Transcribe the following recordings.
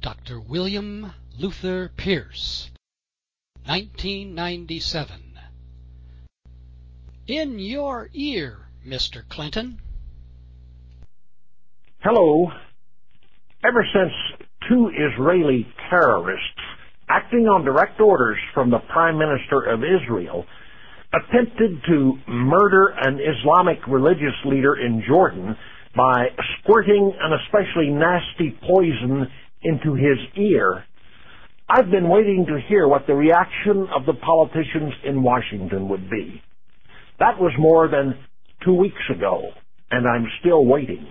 Dr. William Luther Pierce, 1997. In your ear, Mr. Clinton. Hello. Ever since two Israeli terrorists, acting on direct orders from the Prime Minister of Israel, attempted to murder an Islamic religious leader in Jordan by squirting an especially nasty poison into his ear, I've been waiting to hear what the reaction of the politicians in Washington would be. That was more than 2 weeks ago, and I'm still waiting.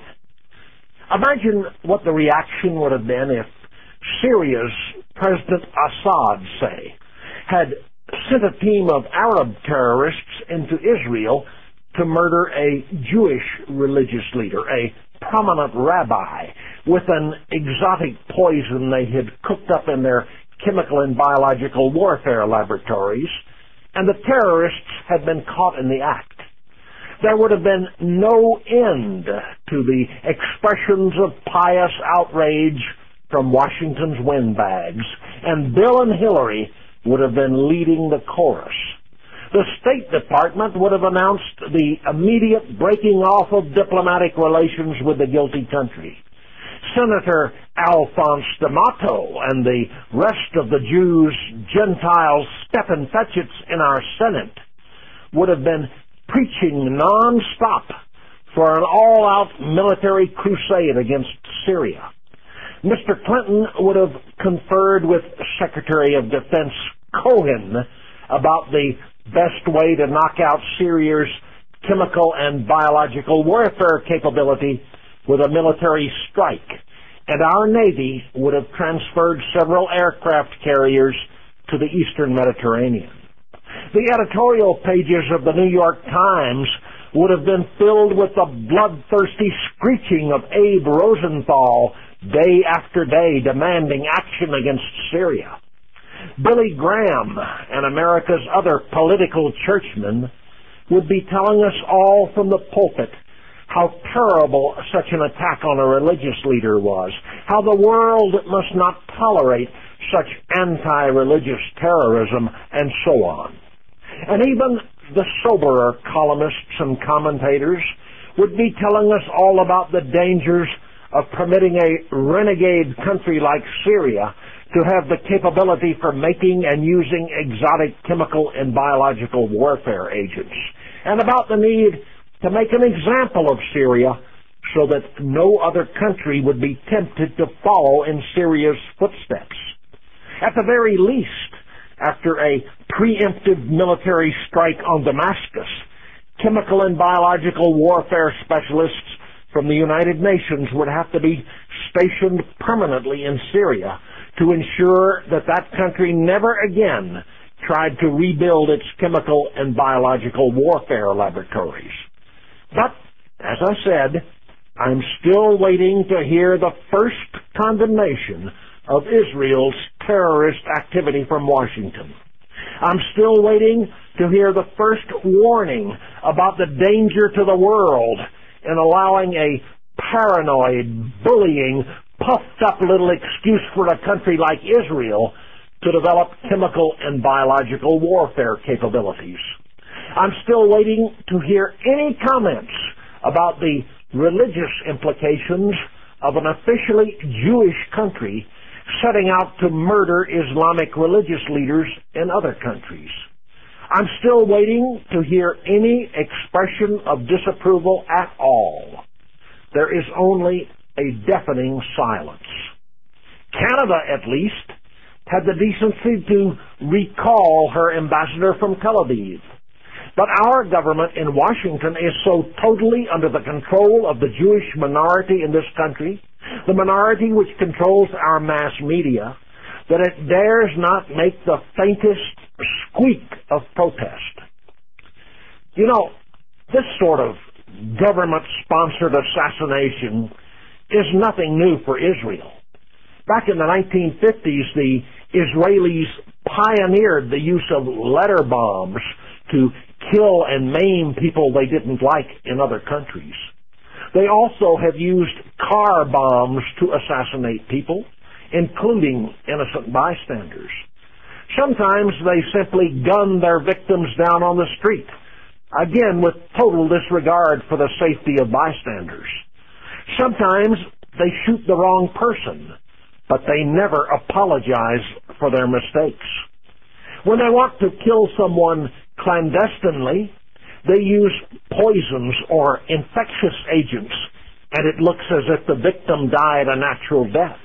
Imagine what the reaction would have been if Syria's President Assad, say, had sent a team of Arab terrorists into Israel to murder a Jewish religious leader, a prominent rabbi, with an exotic poison they had cooked up in their chemical and biological warfare laboratories, and the terrorists had been caught in the act. There would have been no end to the expressions of pious outrage from Washington's windbags, and Bill and Hillary would have been leading the chorus. The State Department would have announced the immediate breaking off of diplomatic relations with the guilty country. Senator Alphonse D'Amato and the rest of the Jews, Gentiles, Steppenfetchits in our Senate would have been preaching non-stop for an all-out military crusade against Syria. Mr. Clinton would have conferred with Secretary of Defense Cohen about the best way to knock out Syria's chemical and biological warfare capability with a military strike, and our Navy would have transferred several aircraft carriers to the eastern Mediterranean. The editorial pages of the New York Times would have been filled with the bloodthirsty screeching of Abe Rosenthal day after day demanding action against Syria. Billy Graham and America's other political churchmen would be telling us all from the pulpit how terrible such an attack on a religious leader was, how the world must not tolerate such anti-religious terrorism, and so on. And even the soberer columnists and commentators would be telling us all about the dangers of permitting a renegade country like Syria to have the capability for making and using exotic chemical and biological warfare agents, and about the need to make an example of Syria so that no other country would be tempted to follow in Syria's footsteps. At the very least, after a preemptive military strike on Damascus, chemical and biological warfare specialists from the United Nations would have to be stationed permanently in Syria to ensure that that country never again tried to rebuild its chemical and biological warfare laboratories. But, as I said, I'm still waiting to hear the first condemnation of Israel's terrorist activity from Washington. I'm still waiting to hear the first warning about the danger to the world in allowing a paranoid, bullying, puffed-up little excuse for a country like Israel to develop chemical and biological warfare capabilities. I'm still waiting to hear any comments about the religious implications of an officially Jewish country setting out to murder Islamic religious leaders in other countries. I'm still waiting to hear any expression of disapproval at all. There is only a deafening silence. Canada, at least, had the decency to recall her ambassador from Tel Aviv. But our government in Washington is so totally under the control of the Jewish minority in this country, the minority which controls our mass media, that it dares not make the faintest squeak of protest. You know, this sort of government-sponsored assassination is nothing new for Israel. Back in the 1950s, the Israelis pioneered the use of letter bombs to kill and maim people they didn't like in other countries. They also have used car bombs to assassinate people, including innocent bystanders. Sometimes they simply gun their victims down on the street, again with total disregard for the safety of bystanders. Sometimes they shoot the wrong person, but they never apologize for their mistakes. When they want to kill someone clandestinely, they use poisons or infectious agents, and it looks as if the victim died a natural death.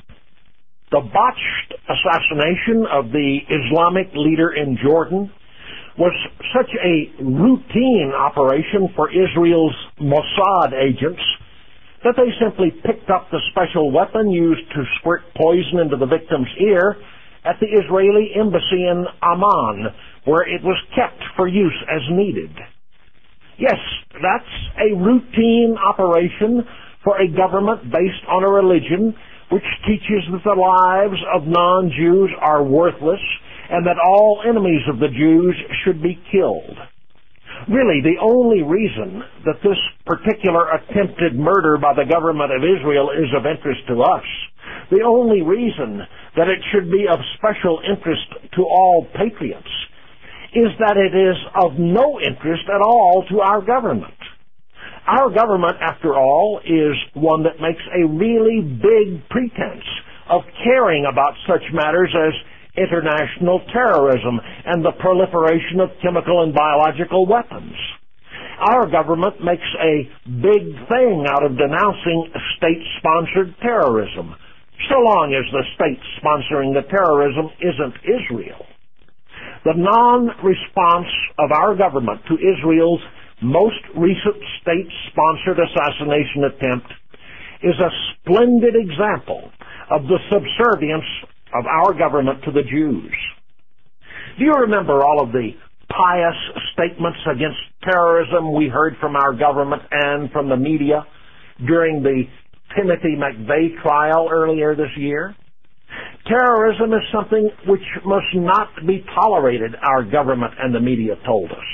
The botched assassination of the Islamic leader in Jordan was such a routine operation for Israel's Mossad agents that they simply picked up the special weapon used to squirt poison into the victim's ear at the Israeli embassy in Amman, where it was kept for use as needed. Yes, that's a routine operation for a government based on a religion which teaches that the lives of non-Jews are worthless and that all enemies of the Jews should be killed. Really, the only reason that this particular attempted murder by the government of Israel is of interest to us, the only reason that it should be of special interest to all patriots, is that it is of no interest at all to our government. Our government, after all, is one that makes a really big pretense of caring about such matters as international terrorism and the proliferation of chemical and biological weapons. Our government makes a big thing out of denouncing state-sponsored terrorism, so long as the state sponsoring the terrorism isn't Israel. The non-response of our government to Israel's most recent state-sponsored assassination attempt is a splendid example of the subservience of our government to the Jews. Do you remember all of the pious statements against terrorism we heard from our government and from the media during the Timothy McVeigh trial earlier this year? Terrorism is something which must not be tolerated, our government and the media told us.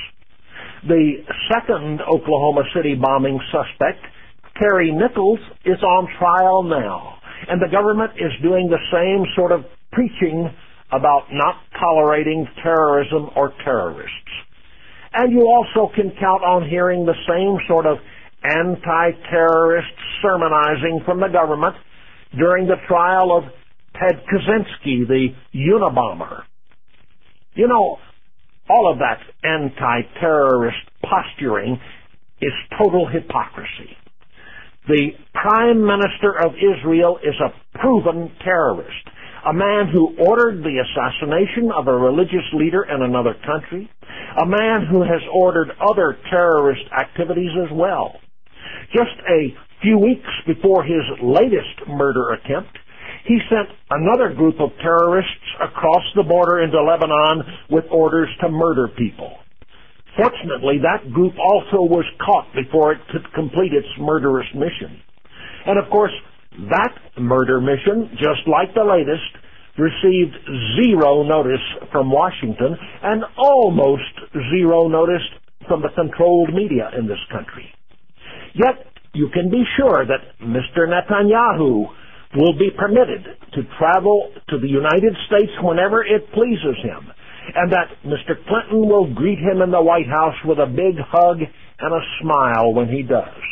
The second Oklahoma City bombing suspect, Terry Nichols, is on trial now, and the government is doing the same sort of preaching about not tolerating terrorism or terrorists. And you also can count on hearing the same sort of anti-terrorist sermonizing from the government during the trial of Ted Kaczynski, the Unabomber. You know, all of that anti-terrorist posturing is total hypocrisy. The Prime Minister of Israel is a proven terrorist, a man who ordered the assassination of a religious leader in another country, a man who has ordered other terrorist activities as well. Just a few weeks before his latest murder attempt, he sent another group of terrorists across the border into Lebanon with orders to murder people. Fortunately, that group also was caught before it could complete its murderous mission. And of course, that murder mission, just like the latest, received zero notice from Washington and almost zero notice from the controlled media in this country. Yet, you can be sure that Mr. Netanyahu will be permitted to travel to the United States whenever it pleases him, and that Mr. Clinton will greet him in the White House with a big hug and a smile when he does.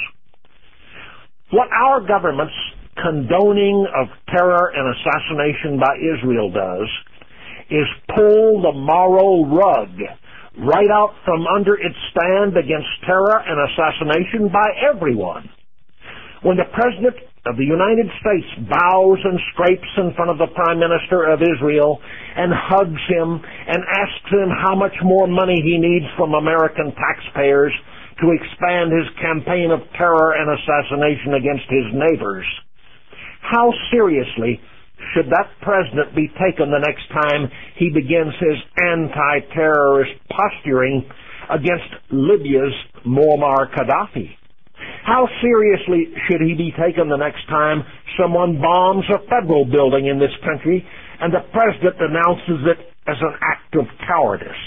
What our government's condoning of terror and assassination by Israel does is pull the moral rug right out from under its stand against terror and assassination by everyone. When the President of the United States bows and scrapes in front of the Prime Minister of Israel and hugs him and asks him how much more money he needs from American taxpayers to expand his campaign of terror and assassination against his neighbors, how seriously should that president be taken the next time he begins his anti-terrorist posturing against Libya's Muammar Gaddafi? How seriously should he be taken the next time someone bombs a federal building in this country and the president announces it as an act of cowardice?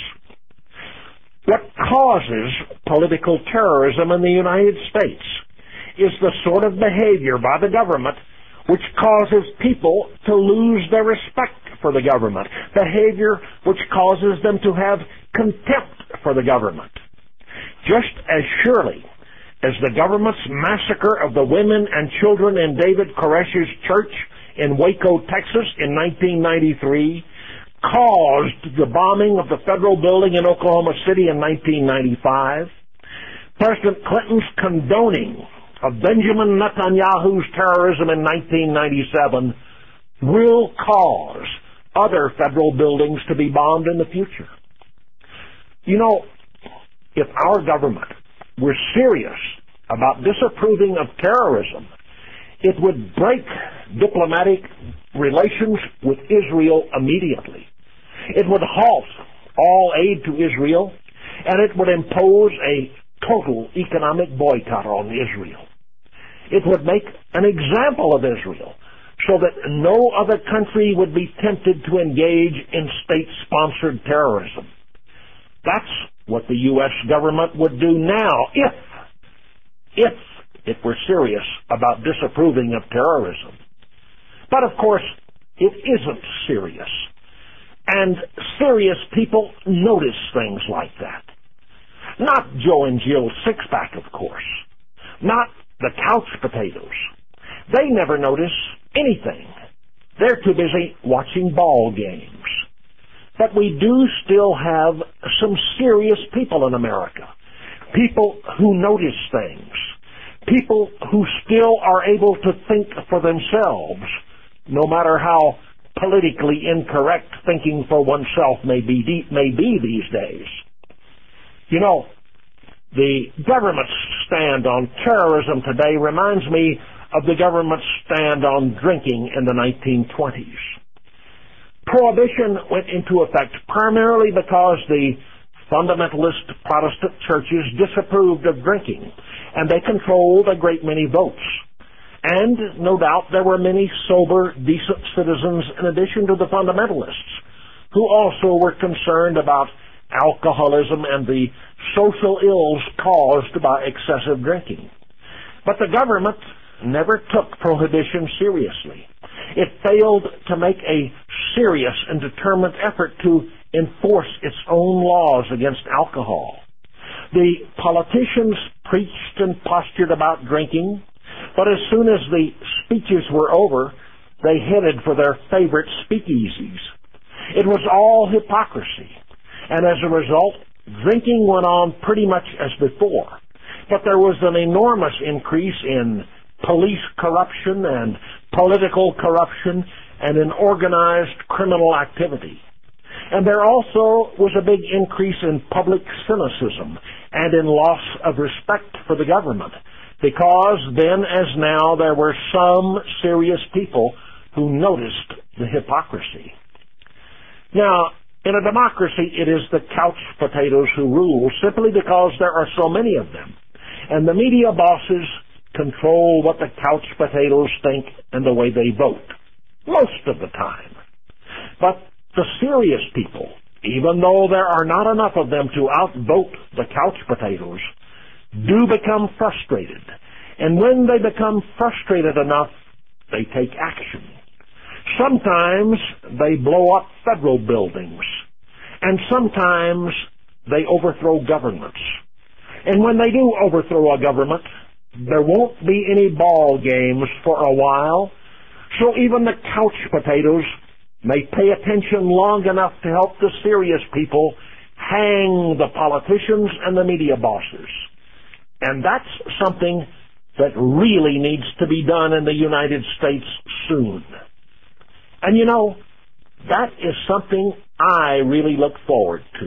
What causes political terrorism in the United States is the sort of behavior by the government which causes people to lose their respect for the government, behavior which causes them to have contempt for the government. Just as surely as the government's massacre of the women and children in David Koresh's church in Waco, Texas in 1993 caused the bombing of the federal building in Oklahoma City in 1995, President Clinton's condoning of Benjamin Netanyahu's terrorism in 1997 will cause other federal buildings to be bombed in the future. You know, if our government were serious about disapproving of terrorism, it would break diplomatic relations with Israel immediately. It would halt all aid to Israel, and it would impose a total economic boycott on Israel. It would make an example of Israel so that no other country would be tempted to engage in state-sponsored terrorism. That's what the U.S. government would do now if it were serious about disapproving of terrorism. But of course, it isn't serious. And serious people notice things like that. Not Joe and Jill Sixpack, of course. Not the couch potatoes. They never notice anything. They're too busy watching ball games. But we do still have some serious people in America. People who notice things. People who still are able to think for themselves, no matter how politically incorrect thinking for oneself may be these days. You know, the government's stand on terrorism today reminds me of the government's stand on drinking in the 1920s. Prohibition went into effect primarily because the fundamentalist Protestant churches disapproved of drinking, and they controlled a great many votes. And no doubt there were many sober, decent citizens in addition to the fundamentalists who also were concerned about alcoholism and the social ills caused by excessive drinking. But the government never took prohibition seriously. It failed to make a serious and determined effort to enforce its own laws against alcohol. The politicians preached and postured about drinking, but as soon as the speeches were over, they headed for their favorite speakeasies. It was all hypocrisy, and as a result, drinking went on pretty much as before. But there was an enormous increase in police corruption and political corruption and in organized criminal activity. And there also was a big increase in public cynicism and in loss of respect for the government, because then as now there were some serious people who noticed the hypocrisy. Now, in a democracy, it is the couch potatoes who rule simply because there are so many of them. And the media bosses control what the couch potatoes think and the way they vote, most of the time. But the serious people, even though there are not enough of them to outvote the couch potatoes, do become frustrated. And when they become frustrated enough, they take action. Sometimes they blow up federal buildings, and sometimes they overthrow governments. And when they do overthrow a government, there won't be any ball games for a while, so even the couch potatoes may pay attention long enough to help the serious people hang the politicians and the media bosses. And that's something that really needs to be done in the United States soon. And you know, that is something I really look forward to.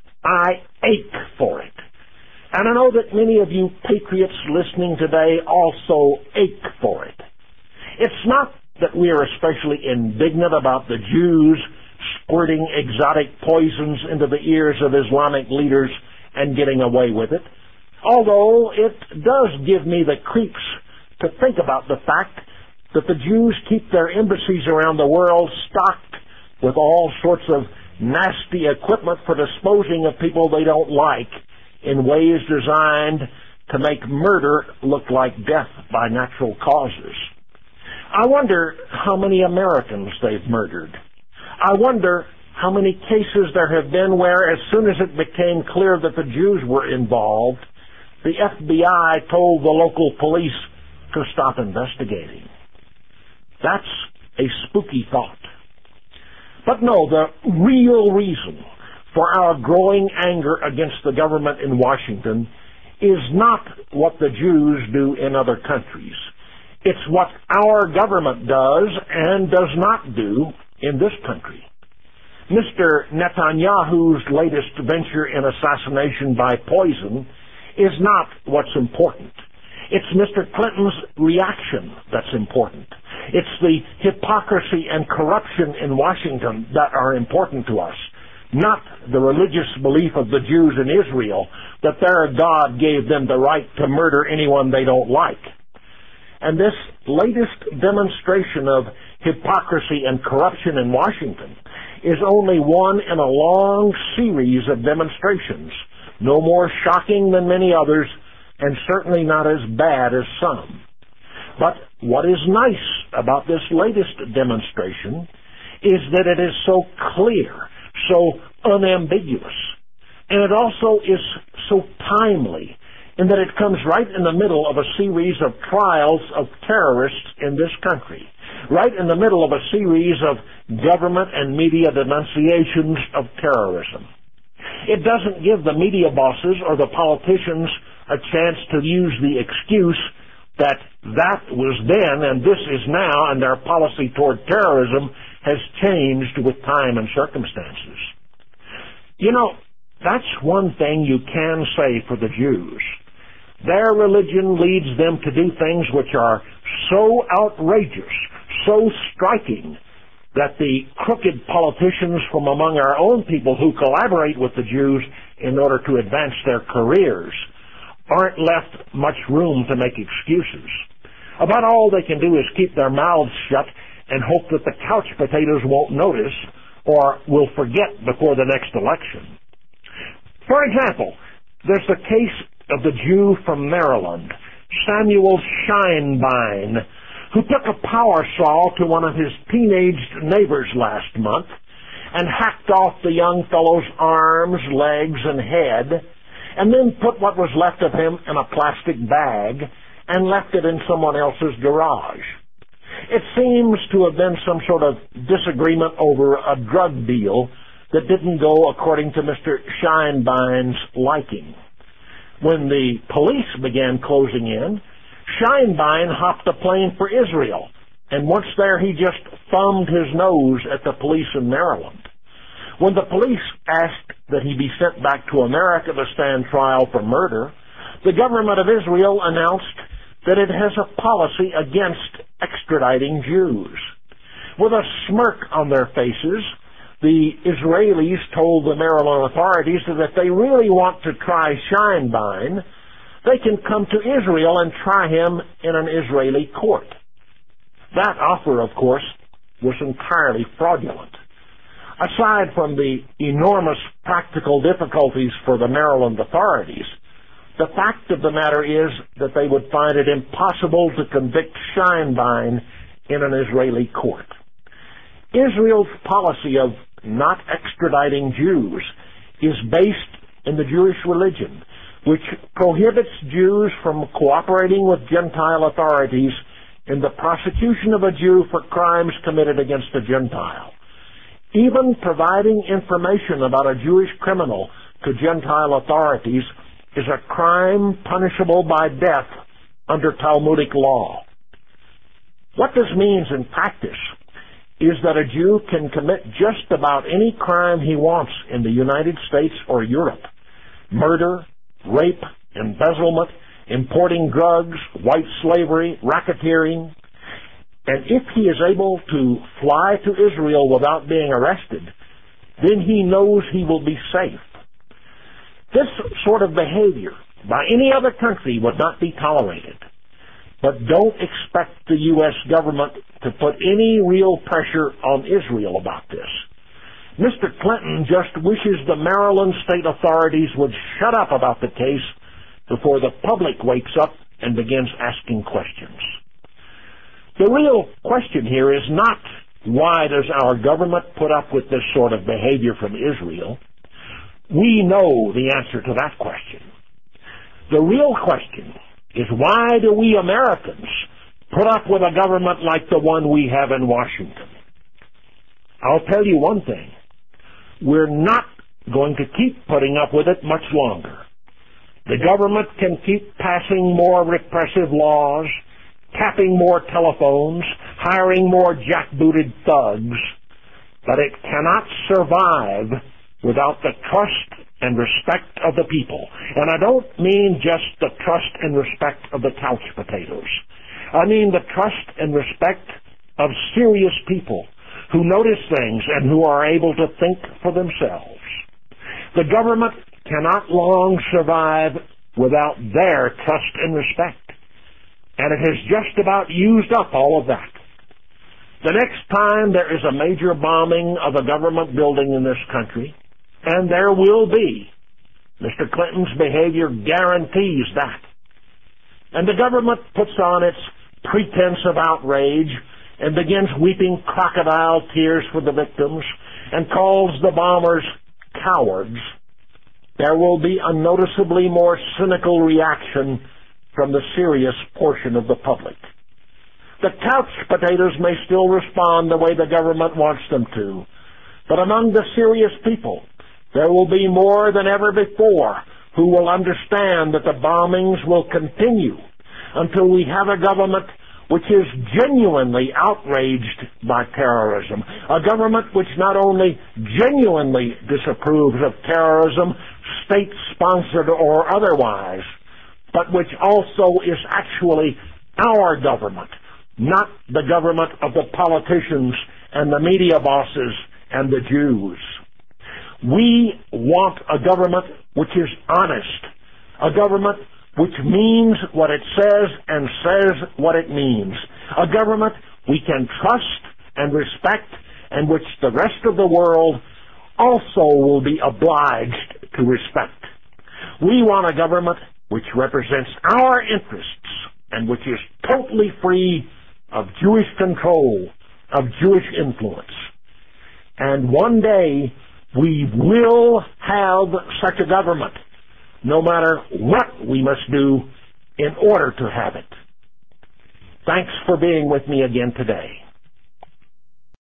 I ache for it. And I know that many of you patriots listening today also ache for it. It's not that we are especially indignant about the Jews squirting exotic poisons into the ears of Islamic leaders and getting away with it, although it does give me the creeps to think about the fact that the Jews keep their embassies around the world stocked with all sorts of nasty equipment for disposing of people they don't like in ways designed to make murder look like death by natural causes. I wonder how many Americans they've murdered. I wonder how many cases there have been where, as soon as it became clear that the Jews were involved, the FBI told the local police to stop investigating. That's a spooky thought. But no, the real reason for our growing anger against the government in Washington is not what the Jews do in other countries. It's what our government does and does not do in this country. Mr. Netanyahu's latest venture in assassination by poison is not what's important. It's Mr. Clinton's reaction that's important. It's the hypocrisy and corruption in Washington that are important to us, not the religious belief of the Jews in Israel that their God gave them the right to murder anyone they don't like. And this latest demonstration of hypocrisy and corruption in Washington is only one in a long series of demonstrations, no more shocking than many others, and certainly not as bad as some. But what is nice about this latest demonstration is that it is so clear, so unambiguous, and it also is so timely in that it comes right in the middle of a series of trials of terrorists in this country, right in the middle of a series of government and media denunciations of terrorism. It doesn't give the media bosses or the politicians a chance to use the excuse that was then and this is now, and their policy toward terrorism has changed with time and circumstances. You know, that's one thing you can say for the Jews. Their religion leads them to do things which are so outrageous, so striking, that the crooked politicians from among our own people who collaborate with the Jews in order to advance their careers aren't left much room to make excuses. About all they can do is keep their mouths shut and hope that the couch potatoes won't notice or will forget before the next election. For example, there's the case of the Jew from Maryland, Samuel Scheinbein, who took a power saw to one of his teenaged neighbors last month and hacked off the young fellow's arms, legs, and head, and then put what was left of him in a plastic bag and left it in someone else's garage. It seems to have been some sort of disagreement over a drug deal that didn't go according to Mr. Scheinbein's liking. When the police began closing in, Scheinbein hopped a plane for Israel, and once there he just thumbed his nose at the police in Maryland. When the police asked that he be sent back to America to stand trial for murder, the government of Israel announced that it has a policy against extraditing Jews. With a smirk on their faces, the Israelis told the Maryland authorities that if they really want to try Scheinbein, they can come to Israel and try him in an Israeli court. That offer, of course, was entirely fraudulent. Aside from the enormous practical difficulties for the Maryland authorities, the fact of the matter is that they would find it impossible to convict Scheinbein in an Israeli court. Israel's policy of not extraditing Jews is based in the Jewish religion, which prohibits Jews from cooperating with Gentile authorities in the prosecution of a Jew for crimes committed against a Gentile. Even providing information about a Jewish criminal to Gentile authorities is a crime punishable by death under Talmudic law. What this means in practice is that a Jew can commit just about any crime he wants in the United States or Europe. Murder, rape, embezzlement, importing drugs, white slavery, racketeering. And if he is able to fly to Israel without being arrested, then he knows he will be safe. This sort of behavior by any other country would not be tolerated. But don't expect the U.S. government to put any real pressure on Israel about this. Mr. Clinton just wishes the Maryland state authorities would shut up about the case before the public wakes up and begins asking questions. The real question here is not why does our government put up with this sort of behavior from Israel. We know the answer to that question. The real question is why do we Americans put up with a government like the one we have in Washington? I'll tell you one thing. We're not going to keep putting up with it much longer. The government can keep passing more repressive laws, tapping more telephones, hiring more jackbooted thugs, but it cannot survive without the trust and respect of the people. And I don't mean just the trust and respect of the couch potatoes. I mean the trust and respect of serious people who notice things and who are able to think for themselves. The government cannot long survive without their trust and respect. And it has just about used up all of that. The next time there is a major bombing of a government building in this country, and there will be, Mr. Clinton's behavior guarantees that. And the government puts on its pretense of outrage and begins weeping crocodile tears for the victims and calls the bombers cowards. There will be a noticeably more cynical reaction from the serious portion of the public. The couch potatoes may still respond the way the government wants them to, but among the serious people, there will be more than ever before who will understand that the bombings will continue until we have a government which is genuinely outraged by terrorism, a government which not only genuinely disapproves of terrorism, state-sponsored or otherwise, but which also is actually our government, not the government of the politicians and the media bosses and the Jews. We want a government which is honest, a government which means what it says and says what it means, a government we can trust and respect and which the rest of the world also will be obliged to respect. We want a government which represents our interests and which is totally free of Jewish control, of Jewish influence. And one day we will have such a government, no matter what we must do in order to have it. Thanks for being with me again today.